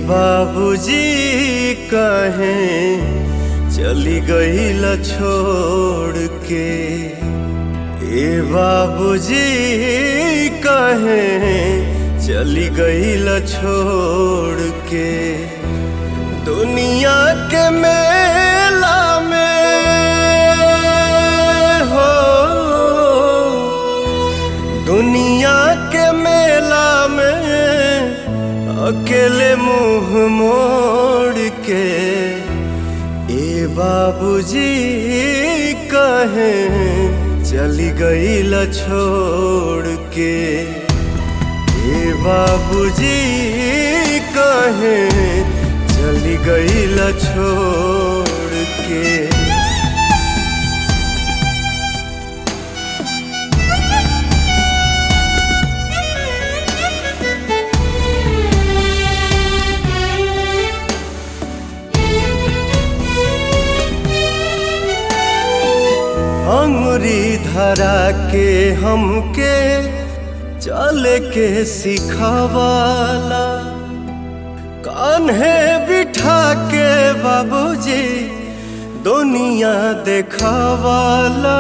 बाबूजी कहें चली गईल छोड़ के। ए बाबूजी कहें चली गईल छोड़ के। दुनिया के मेला में हो, दुनिया के मेला में अकेले मुंह मोड़ के। ए बाबूजी कहें चली गईल छोड़ के। ए बाबूजी कहें चली गईल छोड़ के। अंगुरी धरा के हमके चले के सिखावाला, कान्हे बिठा के बाबूजी दुनिया देखावाला।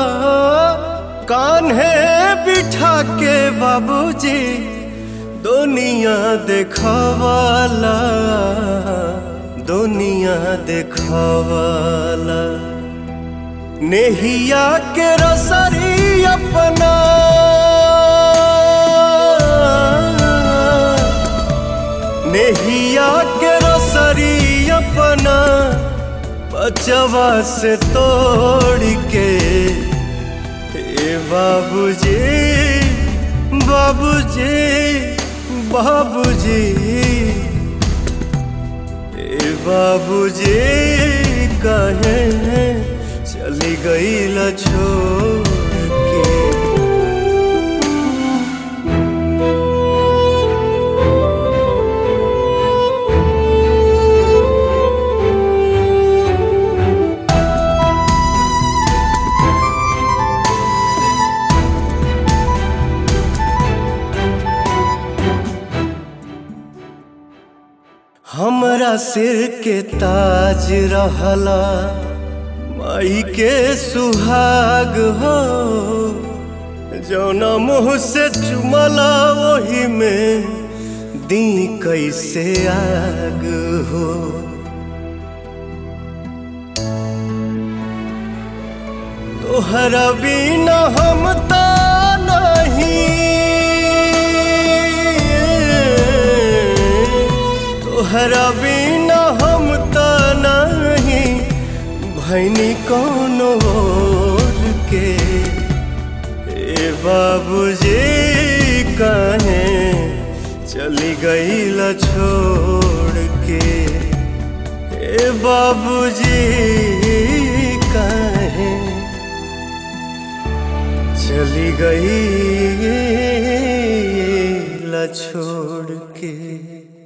कान्हे बिठा के बाबूजी दुनिया देखावाला, दुनिया देखावाला। नेहिया के रसरी अपना, नेहिया के रसरी अपना बचवा से तोड़ के। ए बाबूजी बाबूजी बाबूजी, ए बाबूजी कहें चली गईल छोड़ के। हमरा सिर के ताज रहला, माई के सुहाग हो। जौना मुँह से चुमला वही में दी कैसे आग हो। तोहरा बिना हम ता नहीं, तोहरा बिना हम ता नहीं भैनी कौनो और के। ए बाबूजी कहें चली गईल छोड़ के। ए बाबूजी कहें चली गईल छोड़ के।